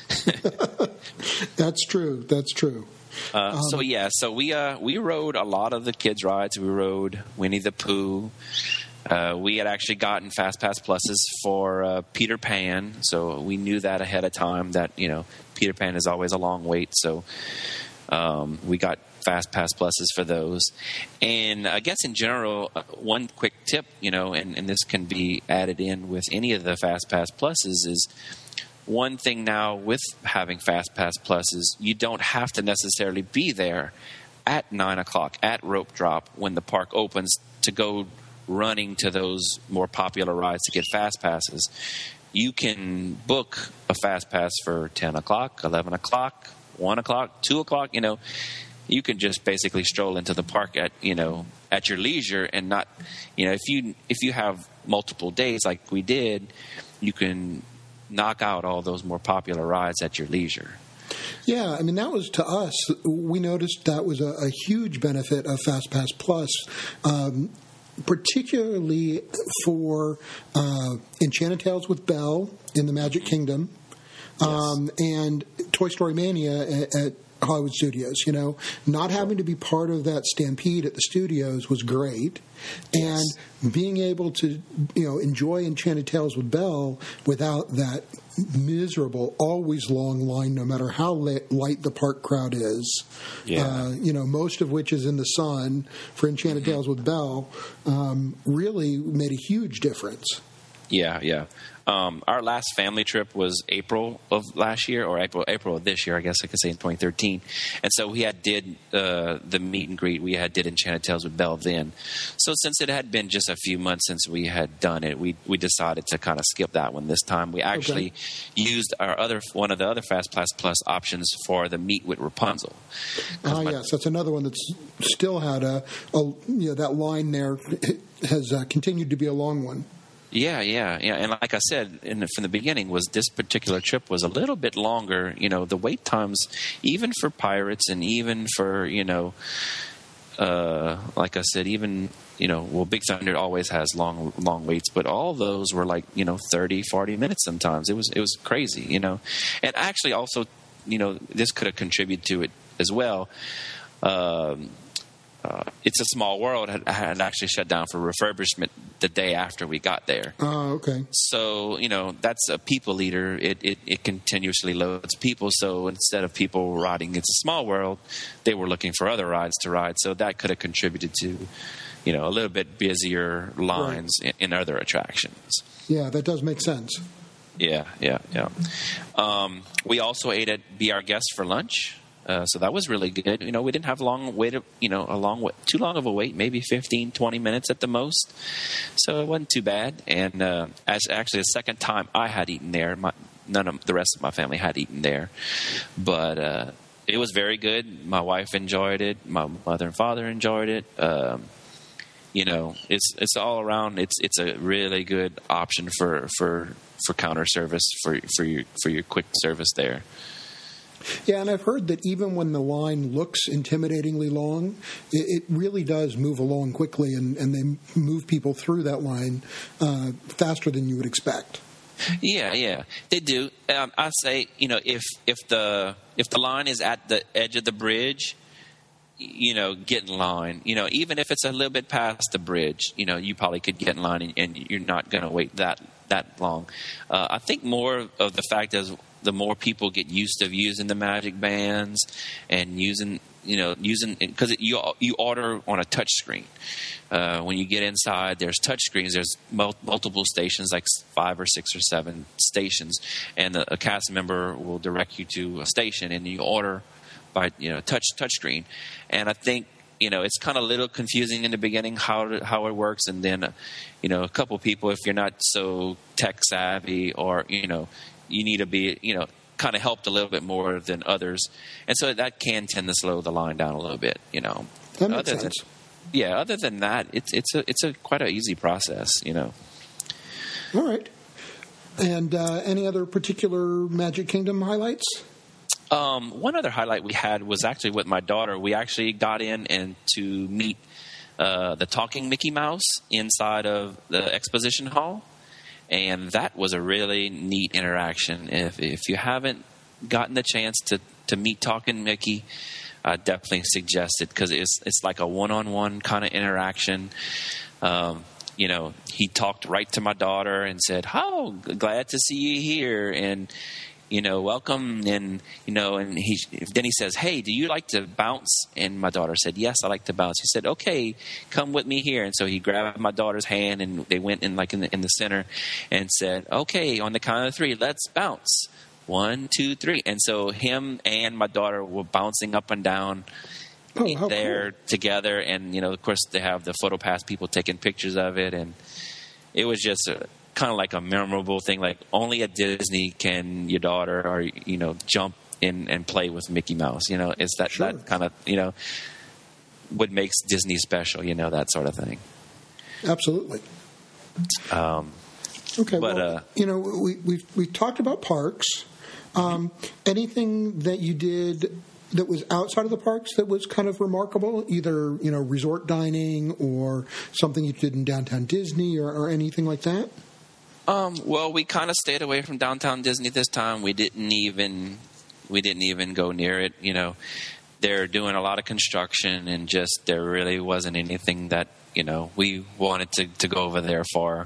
That's true. That's true. Uh, um, so yeah, so we uh, we rode a lot of the kids' rides. We rode Winnie the Pooh. Uh, we had actually gotten Fast Pass Pluses for uh, Peter Pan, so we knew that ahead of time that, you know, Peter Pan is always a long wait, so um, we got Fast Pass Pluses for those. And I guess in general, uh, one quick tip, you know, and, and this can be added in with any of the Fast Pass Pluses, is one thing now with having Fast Pass Pluses, you don't have to necessarily be there at nine o'clock at rope drop when the park opens to go running to those more popular rides to get Fast Passes. You can book a Fast Pass for ten o'clock, eleven o'clock, one o'clock, two o'clock, you know. You can just basically stroll into the park at, you know, at your leisure, and not, you know, if you if you have multiple days like we did, you can knock out all those more popular rides at your leisure. Yeah, I mean, that was, to us, we noticed that was a, a huge benefit of Fast Pass Plus, um, particularly for uh, Enchanted Tales with Belle in the Magic Kingdom, um, yes. and Toy Story Mania at, at Hollywood Studios. You know, not having to be part of that stampede at the studios was great, yes. and being able to, you know, enjoy Enchanted Tales with Belle without that miserable, always long line, no matter how light the park crowd is. Yeah. Uh, you know, most of which is in the sun for Enchanted mm-hmm. Tales with Belle, um, really made a huge difference. Yeah, yeah. Um, our last family trip was April of last year, or April April of this year, I guess I could say, in twenty thirteen. And so we had did uh, the meet and greet. We had did Enchanted Tales with Belle then. So since it had been just a few months since we had done it, we we decided to kind of skip that one this time. We actually okay. used our other one of the other Fast Pass Plus options for the meet with Rapunzel. Ah, my, yes, that's another one that's still had a, a you know, that line there has uh, continued to be a long one. Yeah, yeah, yeah. And like I said in the, from the beginning, was this particular trip was a little bit longer. You know, the wait times, even for Pirates and even for, you know, uh, like I said, even, you know, well, Big Thunder always has long, long waits, but all those were like, you know, thirty, forty minutes sometimes. It was, it was crazy, you know. And actually also, you know, this could have contributed to it as well. Um, Uh, It's a Small World had, had actually shut down for refurbishment the day after we got there. Oh, okay. So, you know, that's a people leader. It, it, it continuously loads people. So instead of people riding It's a Small World, they were looking for other rides to ride. So that could have contributed to, you know, a little bit busier lines right. in, in other attractions. Yeah, that does make sense. Yeah, yeah, yeah. Um, we also ate at Be Our Guest for lunch. Uh, so that was really good. You know, we didn't have long wait, you know, a long wait, too long of a wait, maybe fifteen, twenty minutes at the most. So it wasn't too bad. And uh, as actually the second time I had eaten there, my, none of the rest of my family had eaten there. But uh, it was very good. My wife enjoyed it. My mother and father enjoyed it. Um, you know, it's it's all around. It's it's a really good option for for, for counter service for for your for your quick service there. Yeah, and I've heard that even when the line looks intimidatingly long, it, it really does move along quickly, and, and they move people through that line uh, faster than you would expect. Yeah, yeah, they do. Um, I say, you know, if if the if the line is at the edge of the bridge, you know, get in line. You know, even if it's a little bit past the bridge, you know, you probably could get in line, and, and you're not going to wait that that long. Uh, I think more of the fact is, the more people get used to using the Magic Bands and using, you know, using because you you order on a touch screen. Uh, when you get inside, there's touch screens. There's mul- multiple stations, like five or six or seven stations, and the, a cast member will direct you to a station, and you order by you know touch touch screen. And I think, you know, it's kind of a little confusing in the beginning how to, how it works, and then uh, you know, a couple people, if you're not so tech savvy, or you know, you need to be, you know, kind of helped a little bit more than others. And so that can tend to slow the line down a little bit, you know. That makes other sense. Than, yeah, other than that, it's it's a it's a quite an easy process, you know. All right. And uh, any other particular Magic Kingdom highlights? Um, one other highlight we had was actually with my daughter. We actually got in and to meet uh, the talking Mickey Mouse inside of the exposition hall. And that was a really neat interaction. If if you haven't gotten the chance to, to meet Talking Mickey, I definitely suggest it, because it's it's like a one-on-one kind of interaction. Um, you know, he talked right to my daughter and said, "Oh, glad to see you here," and you know, welcome, and you know, and he then he says, "Hey, do you like to bounce?" And my daughter said, "Yes, I like to bounce." He said, "Okay, come with me here." And so he grabbed my daughter's hand, and they went in like in the in the center, and said, "Okay, on the count of three, let's bounce. One, two, three." And so him and my daughter were bouncing up and down oh, there cool. together, and you know, of course, they have the photo pass people taking pictures of it, and it was just a kind of like a memorable thing. Like only at Disney can your daughter or you know jump in and play with Mickey Mouse. You know, it's that sure. that kind of you know what makes Disney special. You know, that sort of thing. Absolutely. Um, okay, but well, uh, you know, we we we talked about parks. Um, anything that you did that was outside of the parks that was kind of remarkable, either you know resort dining or something you did in downtown Disney or, or anything like that? Um, well, we kind of stayed away from downtown Disney this time. We didn't even we didn't even go near it. You know, they're doing a lot of construction, and just there really wasn't anything that you know we wanted to, to go over there for.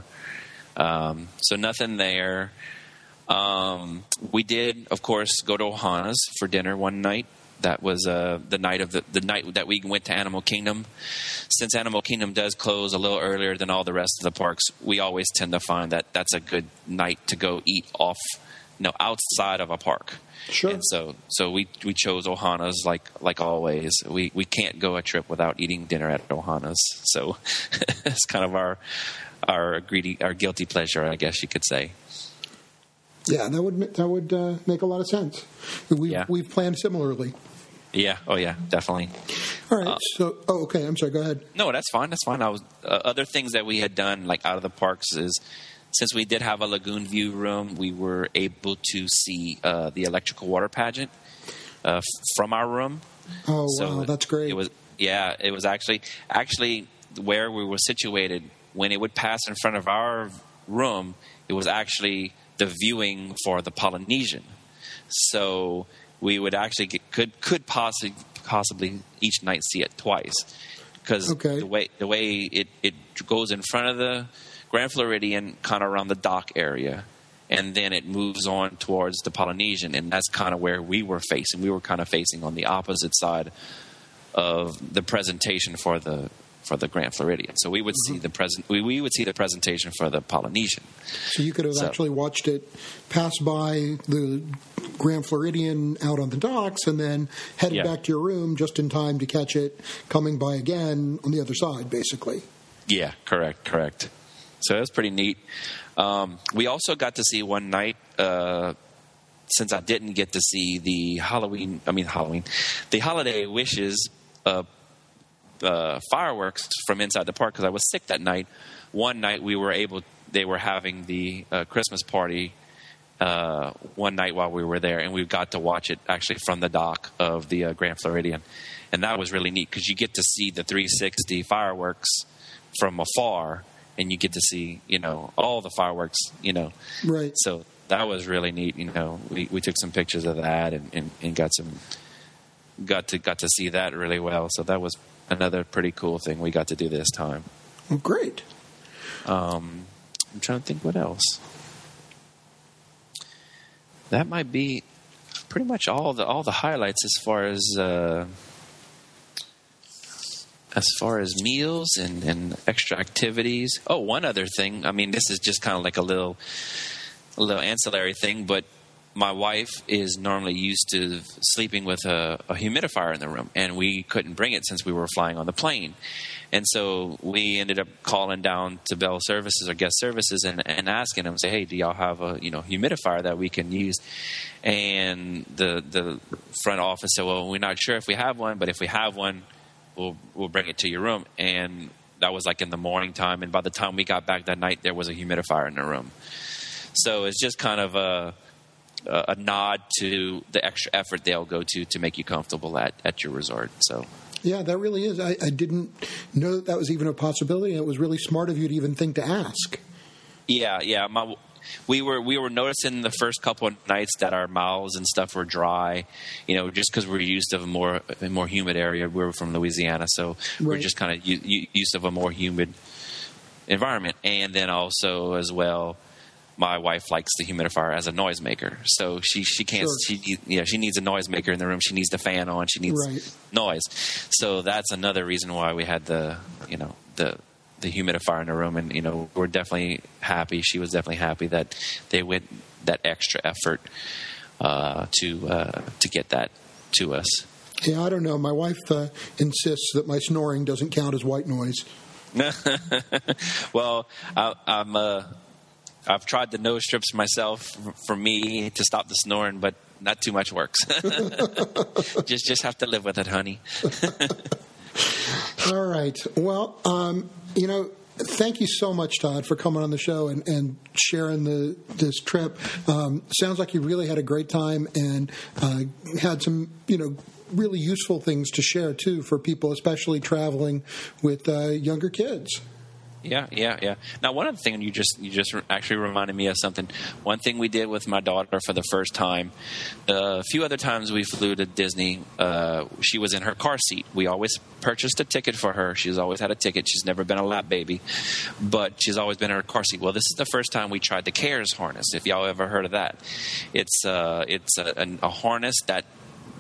Um, so nothing there. Um, we did, of course, go to Ohana's for dinner one night. That was uh, the night of the, the night that we went to Animal Kingdom. Since Animal Kingdom does close a little earlier than all the rest of the parks, we always tend to find that that's a good night to go eat off, you know, outside of a park. Sure. And so, so we we chose Ohana's like like always. We we can't go a trip without eating dinner at Ohana's. So it's kind of our our greedy our guilty pleasure, I guess you could say. Yeah, that would that would uh, make a lot of sense. We've, Yeah. we've planned similarly. Yeah. Oh, yeah. Definitely. All right. Uh, so, oh, okay. I'm sorry. Go ahead. No, that's fine. That's fine. I was uh, other things that we had done like out of the parks is since we did have a lagoon view room, we were able to see uh, the electrical water pageant uh, f- from our room. Oh, So wow. That's great. It was yeah. It was actually actually where we were situated when it would pass in front of our room. It was actually the viewing for the Polynesian. So we would actually get, could could possibly possibly each night see it twice because Okay. the way the way it, it goes in front of the Grand Floridian, kind of around the dock area, and then it moves on towards the Polynesian, and that's kind of where we were facing. We were kind of facing on the opposite side of the presentation for the for the Grand Floridian. So we would Mm-hmm. see the present we, we would see the presentation for the Polynesian. So you could have So- actually watched it pass by the Grand Floridian out on the docks and then headed Yeah. back to your room just in time to catch it coming by again on the other side, basically. Yeah, correct, correct. So it was pretty neat. Um, we also got to see one night, uh, since I didn't get to see the Halloween, I mean Halloween, the Holiday Wishes uh, uh, fireworks from inside the park because I was sick that night. One night we were able, they were having the uh, Christmas party uh, one night while we were there, and we got to watch it actually from the dock of the uh, Grand Floridian. And that was really neat because you get to see the three sixty fireworks from afar, and you get to see, you know, all the fireworks, you know. Right. So that was really neat. You know, we, we took some pictures of that and, and, and got some got to got to see that really well. So that was another pretty cool thing we got to do this time. Well, great. Um, I'm trying to think what else. That might be pretty much all the all the highlights as far as uh, as far as meals and, and extra activities. Oh, one other thing. I mean, this is just kind of like a little a little ancillary thing, but my wife is normally used to sleeping with a, a humidifier in the room, and we couldn't bring it since we were flying on the plane. And so we ended up calling down to Bell Services or Guest Services and, and asking them, say, hey, do y'all have a you know humidifier that we can use? And the the front office said, well, we're not sure if we have one, but if we have one, we'll we'll bring it to your room. And that was like in the morning time, and by the time we got back that night, there was a humidifier in the room. So it's just kind of a a nod to the extra effort they'll go to to make you comfortable at, at your resort. So, Yeah, that really is. I, I didn't know that, that was even a possibility, and it was really smart of you to even think to ask. yeah, yeah. My, we were we were noticing the first couple of nights that our mouths and stuff were dry, you know, just because we're used to a more a more humid area. We were from Louisiana, so we're Right. just kind of u- u- used to a more humid environment. And then also as well, my wife likes the humidifier as a noisemaker, so she she can't Sure. she yeah she needs a noisemaker in the room. She needs the fan on. She needs Right. noise. So that's another reason why we had the you know the the humidifier in the room, and you know we're definitely happy. She was definitely happy that they went that extra effort uh, to uh, to get that to us. Yeah, I don't know. My wife uh, insists that my snoring doesn't count as white noise. Well, I, I'm. Uh, I've tried the nose strips myself for me to stop the snoring, but not too much works. just just have to live with it, honey. All right. Well, um, you know, thank you so much, Todd, for coming on the show and, and sharing the this trip. Um, sounds like you really had a great time and uh, had some, you know, really useful things to share, too, for people, especially traveling with uh, younger kids. Yeah, yeah, yeah. Now, one other thing you just you just actually reminded me of something. One thing we did with my daughter for the first time. Uh, a few other times we flew to Disney. Uh, she was in her car seat. We always purchased a ticket for her. She's always had a ticket. She's never been a lap baby, but she's always been in her car seat. Well, this is the first time we tried the CARES harness. If y'all ever heard of that, it's uh, it's a, a, a harness that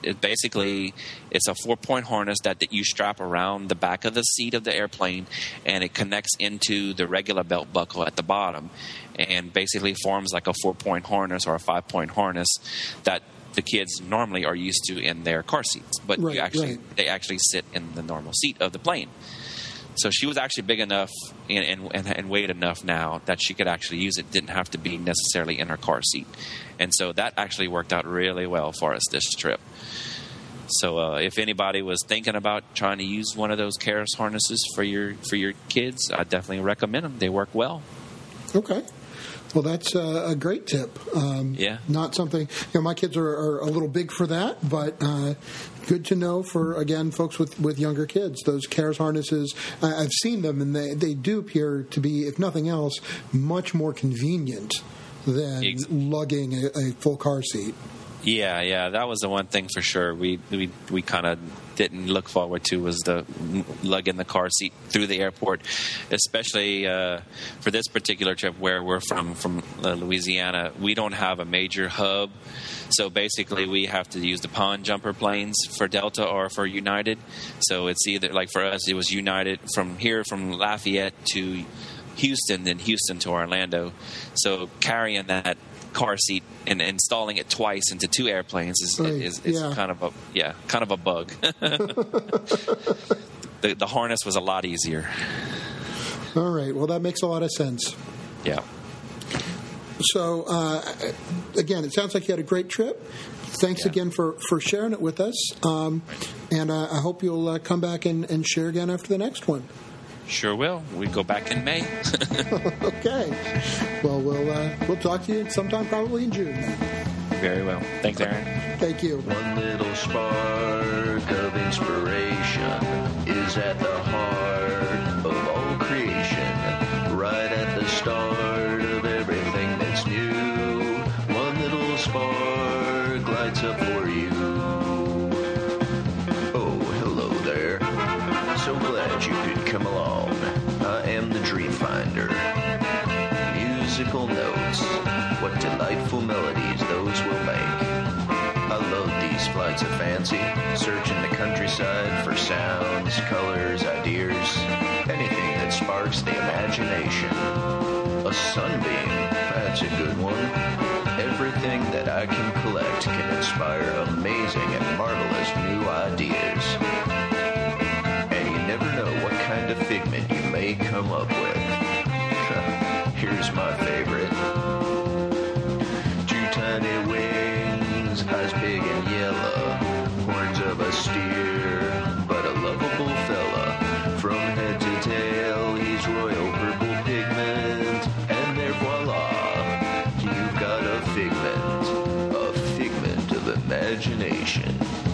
it basically it's a four-point harness that, that you strap around the back of the seat of the airplane, and it connects into the regular belt buckle at the bottom, and basically forms like a four-point harness or a five-point harness that the kids normally are used to in their car seats, but Right, you actually right. they actually sit in the normal seat of the plane. So she was actually big enough and, and, and weighed enough now that she could actually use it. Didn't have to be necessarily in her car seat. And so that actually worked out really well for us this trip. So uh, if anybody was thinking about trying to use one of those Keros harnesses for your for your kids, I definitely recommend them. They work well. Okay. Well, that's uh, a great tip. Um, Yeah. Not something, you know, my kids are, are a little big for that, but uh, good to know for, again, folks with, with younger kids. Those Keros harnesses, I, I've seen them, and they, they do appear to be, if nothing else, much more convenient than Ex- lugging a, a full car seat. Yeah, yeah, that was the one thing for sure. We we we kind of didn't look forward to was the lugging the car seat through the airport, especially uh, for this particular trip where we're from from uh, Louisiana. We don't have a major hub, so basically we have to use the pond jumper planes for Delta or for United. So it's either like for us, it was United from here from Lafayette to Houston, then Houston to Orlando. So carrying that car seat and installing it twice into two airplanes is Right, is, is yeah. kind of a yeah kind of a bug. the, the harness was a lot easier. All right. Well, that makes a lot of sense. Yeah. So, uh, again, it sounds like you had a great trip. Thanks Yeah. again for, for sharing it with us. Um, and uh, I hope you'll uh, come back and, and share again after the next one. Sure will. We go back in May. Okay. Well, we'll uh, we'll talk to you sometime probably in June. Very well. Thanks, Aaron. Thank you. One little spark of inspiration is at the heart of all creation. Right at the start of everything that's new, one little spark lights up for you. Oh, hello there. So glad you could come along. I am the Dream Finder. Musical notes, what delightful melodies those will make. I love these flights of fancy, searching the countryside for sounds, colors, ideas, anything that sparks the imagination. A sunbeam, that's a good one. Everything that I can collect can inspire amazing and marvelous new ideas. And you never know what kind of figment you may come up with. Here's my favorite. Two tiny wings, eyes big and yellow, horns of a steer, but a lovable fella. From head to tail, he's royal purple pigment, and there voila, you've got a figment, a figment of imagination.